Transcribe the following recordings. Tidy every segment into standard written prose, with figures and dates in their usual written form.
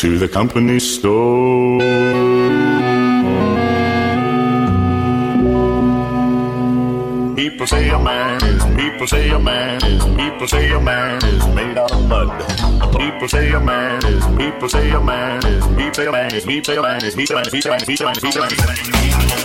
to the company store. People say a man is, people say a man is, people say a man is made out of mud. People say a man is, people say a man is, people say a man is, people say a man is, people say a man is, people say a man is, people say a man is, people say a man is.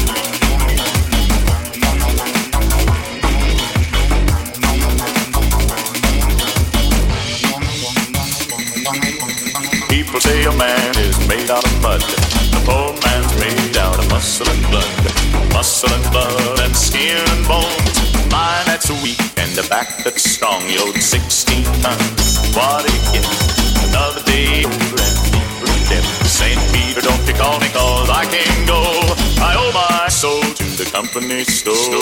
People say a man is made out of mud. The poor man's made out of muscle and blood. Muscle and blood and skin and bones. Mind that's weak and the back that's strong. You owed 16 tons. What do you get? Another day older and deeper in debt. St. Peter, don't you call me, cause I can't go. I owe my soul to the company store.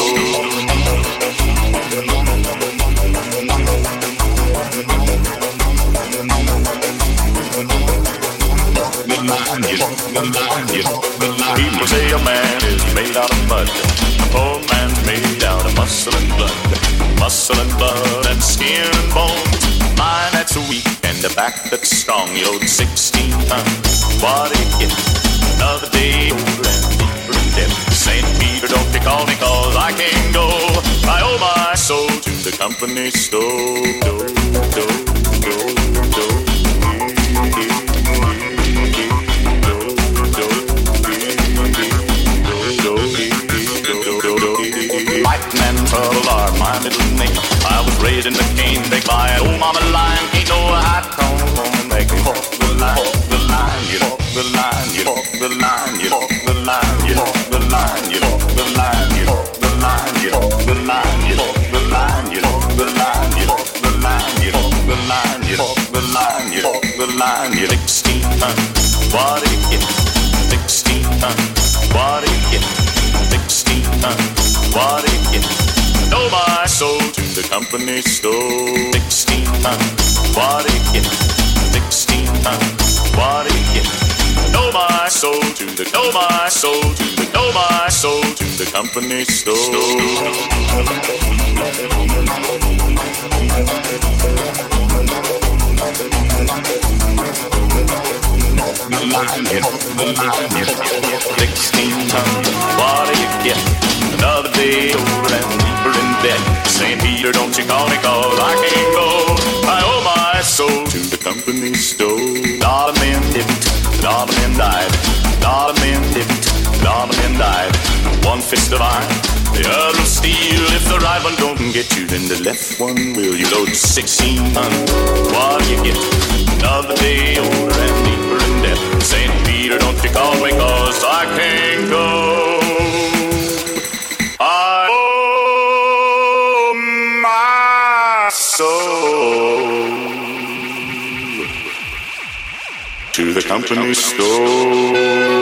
People say a man is made out of mud. A poor man's made out of muscle and blood. Muscle and blood and skin and bones. Mind that's weak and the back that's strong. You owed 16 tons. What do you get? Another day older and deeper in debt. St. Peter, don't you call me, cause I can't go. I owe my soul to the company store. Trouble are my middle name. I was raised in the cane, baked by an old mama lion. Ain't no hot come home and make me walk the line, the line, you walk the line, you walk the line, you walk the line, you walk the line, you walk the line, you walk the line, you walk the line, you walk the line, you walk the line, you walk the line, you walk the line, you walk the line, you walk the line, you 16 tons. What do you get? 16 tons. What do you get? 16 tons. What do you get? Know my soul to the company store. 16 tons. What do you get? 16 tons. What do you get? Know my soul to the, know my soul to the, know my soul to the company store. The line, 16 tons. What do you get? Another day older and deeper in debt. St. Peter, don't you call me, cause I can't go. I owe my soul to the company store. A lot of men lived, a lot of men died. A lot of men lived, a lot of men died. One fist of iron, the other of steel. If the right one don't get you, then the left one will. You load 16 tons. What do you get? Another day older and deeper in debt. St. Peter, don't you call me, cause I can't go. I owe my soul to the company store.